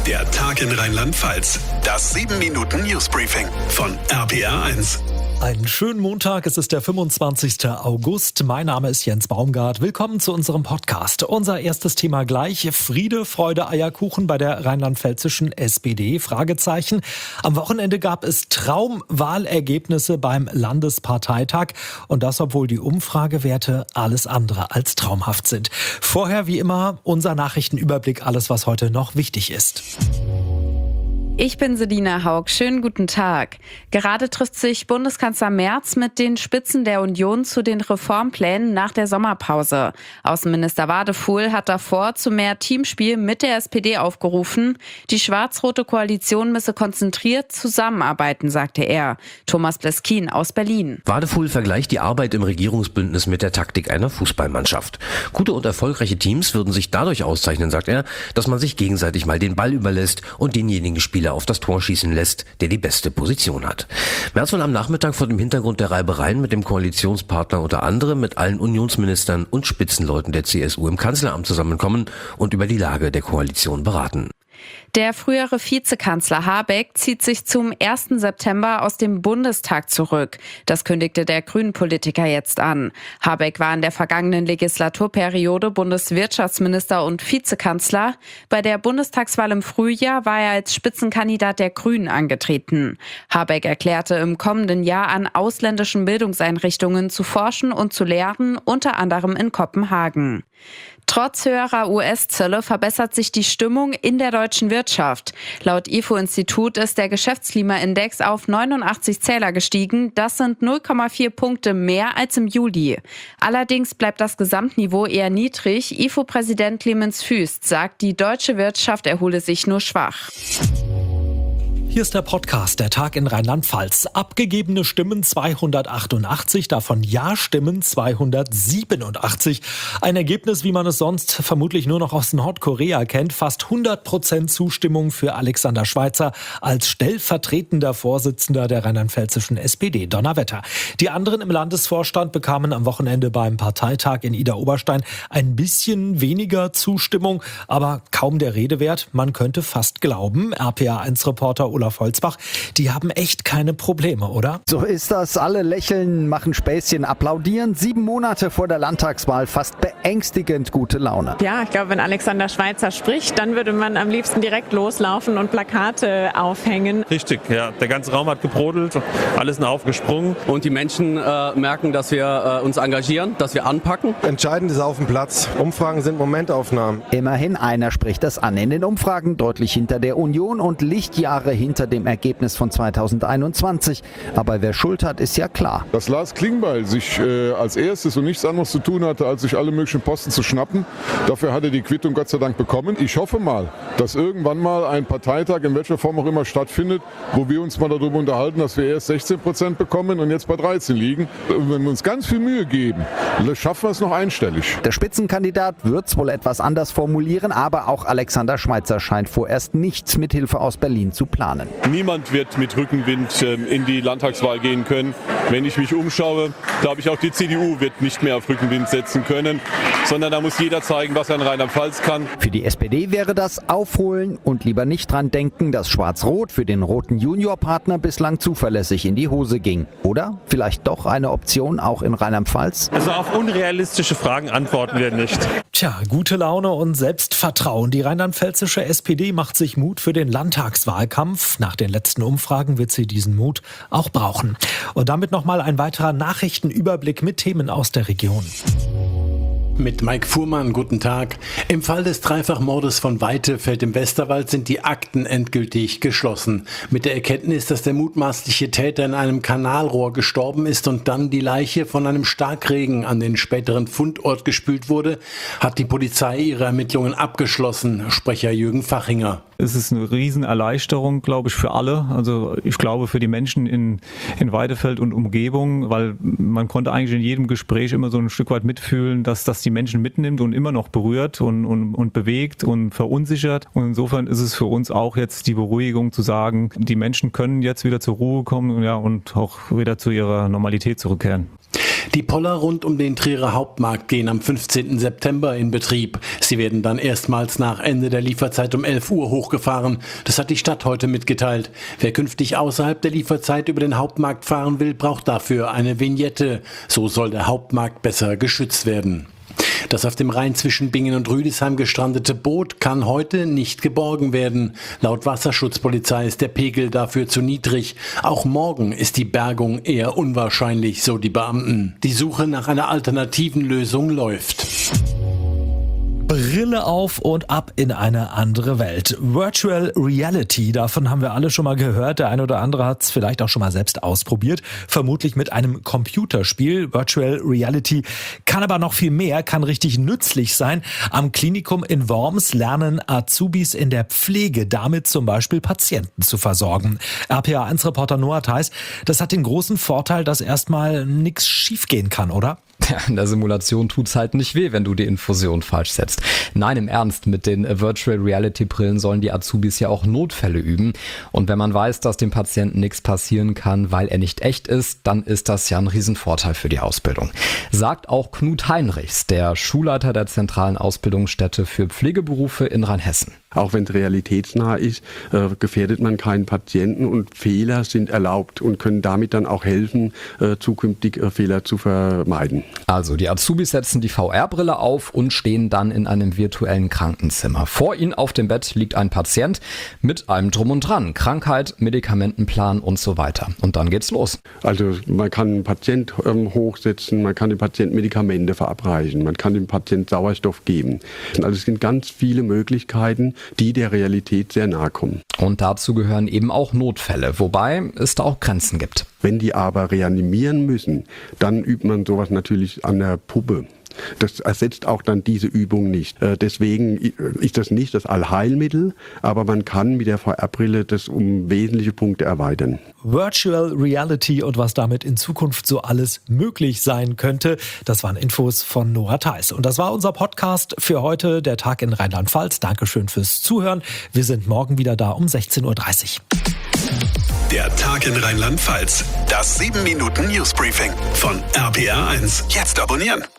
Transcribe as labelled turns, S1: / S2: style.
S1: Der Tag in Rheinland-Pfalz. Das 7-Minuten-Newsbriefing von RPR1.
S2: Einen schönen Montag, es ist der 25. August. Mein Name ist Jens Baumgart. Willkommen zu unserem Podcast. Unser erstes Thema gleich: Friede, Freude, Eierkuchen bei der rheinland-pfälzischen SPD? Fragezeichen. Am Wochenende gab es Traumwahlergebnisse beim Landesparteitag. Und das, obwohl die Umfragewerte alles andere als traumhaft sind. Vorher wie immer unser Nachrichtenüberblick, alles was heute noch wichtig ist.
S3: Ich bin Selina Haug. Schönen guten Tag. Gerade trifft sich Bundeskanzler Merz mit den Spitzen der Union zu den Reformplänen nach der Sommerpause. Außenminister Wadefuhl hat davor zu mehr Teamspiel mit der SPD aufgerufen. Die schwarz-rote Koalition müsse konzentriert zusammenarbeiten, sagte er. Thomas Bleskin aus Berlin.
S4: Wadefuhl vergleicht die Arbeit im Regierungsbündnis mit der Taktik einer Fußballmannschaft. Gute und erfolgreiche Teams würden sich dadurch auszeichnen, sagt er, dass man sich gegenseitig mal den Ball überlässt und denjenigen Spieler auf das Tor schießen lässt, der die beste Position hat. Merz will am Nachmittag vor dem Hintergrund der Reibereien mit dem Koalitionspartner unter anderem mit allen Unionsministern und Spitzenleuten der CSU im Kanzleramt zusammenkommen und über die Lage der Koalition beraten.
S3: Der frühere Vizekanzler Habeck zieht sich zum 1. September aus dem Bundestag zurück. Das kündigte der Grünen-Politiker jetzt an. Habeck war in der vergangenen Legislaturperiode Bundeswirtschaftsminister und Vizekanzler. Bei der Bundestagswahl im Frühjahr war er als Spitzenkandidat der Grünen angetreten. Habeck erklärte, im kommenden Jahr an ausländischen Bildungseinrichtungen zu forschen und zu lehren, unter anderem in Kopenhagen. Trotz höherer US-Zölle verbessert sich die Stimmung in der deutschen Wirtschaft. Laut IFO-Institut ist der Geschäftsklimaindex auf 89 Zähler gestiegen. Das sind 0,4 Punkte mehr als im Juli. Allerdings bleibt das Gesamtniveau eher niedrig. IFO-Präsident Clemens Fuest sagt, die deutsche Wirtschaft erhole sich nur schwach.
S2: Hier ist der Podcast, der Tag in Rheinland-Pfalz. Abgegebene Stimmen 288, davon Ja-Stimmen 287. Ein Ergebnis, wie man es sonst vermutlich nur noch aus Nordkorea kennt. Fast 100% Zustimmung für Alexander Schweitzer als stellvertretender Vorsitzender der rheinland-pfälzischen SPD. Donnerwetter. Die anderen im Landesvorstand bekamen am Wochenende beim Parteitag in Idar-Oberstein ein bisschen weniger Zustimmung, aber kaum der Rede wert. Man könnte fast glauben, RPA1-Reporter Olaf Holzbach, die haben echt keine Probleme, oder?
S5: So ist das. Alle lächeln, machen Späßchen, applaudieren. 7 Monate vor der Landtagswahl fast beängstigend gute Laune.
S6: Ja, ich glaube, wenn Alexander Schweitzer spricht, dann würde man am liebsten direkt loslaufen und Plakate aufhängen.
S7: Richtig, ja. Der ganze Raum hat gebrodelt, alle sind aufgesprungen.
S8: Und die Menschen merken, dass wir uns engagieren, dass wir anpacken.
S9: Entscheidend ist auf dem Platz. Umfragen sind Momentaufnahmen.
S5: Immerhin einer spricht das an. In den Umfragen deutlich hinter der Union und Lichtjahre hinter dem Ergebnis von 2021. Aber wer Schuld hat, ist ja klar.
S10: Dass Lars Klingbeil sich als erstes und nichts anderes zu tun hatte, als sich alle möglichen Posten zu schnappen, dafür hat er die Quittung Gott sei Dank bekommen. Ich hoffe mal, dass irgendwann mal ein Parteitag, in welcher Form auch immer stattfindet, wo wir uns mal darüber unterhalten, dass wir erst 16% bekommen und jetzt bei 13 liegen. Wenn wir uns ganz viel Mühe geben, schaffen wir es noch einstellig.
S5: Der Spitzenkandidat wird es wohl etwas anders formulieren, aber auch Alexander Schweitzer scheint vorerst nichts mit Hilfe aus Berlin zu planen.
S7: Niemand wird mit Rückenwind in die Landtagswahl gehen können. Wenn ich mich umschaue, glaube ich, auch die CDU wird nicht mehr auf Rückenwind setzen können, sondern da muss jeder zeigen, was er in Rheinland-Pfalz kann.
S5: Für die SPD wäre das Aufholen und lieber nicht dran denken, dass Schwarz-Rot für den roten Juniorpartner bislang zuverlässig in die Hose ging. Oder vielleicht doch eine Option auch in Rheinland-Pfalz?
S7: Also auf unrealistische Fragen antworten wir nicht.
S2: Tja, gute Laune und Selbstvertrauen. Die rheinland-pfälzische SPD macht sich Mut für den Landtagswahlkampf. Nach den letzten Umfragen wird sie diesen Mut auch brauchen. Und damit nochmal ein weiterer Nachrichtenüberblick mit Themen aus der Region.
S11: Mit Mike Fuhrmann, guten Tag. Im Fall des Dreifachmordes von Weitefeld im Westerwald sind die Akten endgültig geschlossen. Mit der Erkenntnis, dass der mutmaßliche Täter in einem Kanalrohr gestorben ist und dann die Leiche von einem Starkregen an den späteren Fundort gespült wurde, hat die Polizei ihre Ermittlungen abgeschlossen, Sprecher Jürgen Fachinger.
S12: Es ist eine Riesenerleichterung, glaube ich, für alle. Also ich glaube für die Menschen in Weidefeld und Umgebung, weil man konnte eigentlich in jedem Gespräch immer so ein Stück weit mitfühlen, dass das die Menschen mitnimmt und immer noch berührt und bewegt und verunsichert. Und insofern ist es für uns auch jetzt die Beruhigung zu sagen, die Menschen können jetzt wieder zur Ruhe kommen, ja, und auch wieder zu ihrer Normalität zurückkehren.
S11: Die Poller rund um den Trierer Hauptmarkt gehen am 15. September in Betrieb. Sie werden dann erstmals nach Ende der Lieferzeit um 11 Uhr hochgefahren. Das hat die Stadt heute mitgeteilt. Wer künftig außerhalb der Lieferzeit über den Hauptmarkt fahren will, braucht dafür eine Vignette. So soll der Hauptmarkt besser geschützt werden. Das auf dem Rhein zwischen Bingen und Rüdesheim gestrandete Boot kann heute nicht geborgen werden. Laut Wasserschutzpolizei ist der Pegel dafür zu niedrig. Auch morgen ist die Bergung eher unwahrscheinlich, so die Beamten. Die Suche nach einer alternativen Lösung läuft.
S2: Brille auf und ab in eine andere Welt. Virtual Reality, davon haben wir alle schon mal gehört. Der eine oder andere hat es vielleicht auch schon mal selbst ausprobiert. Vermutlich mit einem Computerspiel. Virtual Reality kann aber noch viel mehr, kann richtig nützlich sein. Am Klinikum in Worms lernen Azubis in der Pflege damit zum Beispiel Patienten zu versorgen. RPA1-Reporter Noah Theis, das hat den großen Vorteil, dass erstmal nichts schiefgehen kann, oder?
S13: Ja, in der Simulation tut's halt nicht weh, wenn du die Infusion falsch setzt. Nein, im Ernst, mit den Virtual Reality Brillen sollen die Azubis ja auch Notfälle üben. Und wenn man weiß, dass dem Patienten nichts passieren kann, weil er nicht echt ist, dann ist das ja ein Riesenvorteil für die Ausbildung. Sagt auch Knut Heinrichs, der Schulleiter der zentralen Ausbildungsstätte für Pflegeberufe in Rheinhessen.
S14: Auch wenn es realitätsnah ist, gefährdet man keinen Patienten und Fehler sind erlaubt und können damit dann auch helfen, zukünftig Fehler zu vermeiden.
S13: Also die Azubis setzen die VR-Brille auf und stehen dann in einem virtuellen Krankenzimmer. Vor ihnen auf dem Bett liegt ein Patient mit allem Drum und Dran. Krankheit, Medikamentenplan und so weiter. Und dann geht's los.
S14: Also man kann einen Patient hochsetzen, man kann dem Patienten Medikamente verabreichen, man kann dem Patienten Sauerstoff geben. Also es sind ganz viele Möglichkeiten, die der Realität sehr nahe kommen.
S13: Und dazu gehören eben auch Notfälle, wobei es da auch Grenzen gibt.
S14: Wenn die aber reanimieren müssen, dann übt man sowas natürlich an der Puppe. Das ersetzt auch dann diese Übung nicht. Deswegen ist das nicht das Allheilmittel, aber man kann mit der VR-Brille das um wesentliche Punkte erweitern.
S2: Virtual Reality und was damit in Zukunft so alles möglich sein könnte, das waren Infos von Noah Theis. Und das war unser Podcast für heute, der Tag in Rheinland-Pfalz. Dankeschön fürs Zuhören. Wir sind morgen wieder da um 16:30 Uhr.
S1: Der Tag in Rheinland-Pfalz. Das 7-Minuten-Newsbriefing von RPA1. Jetzt abonnieren.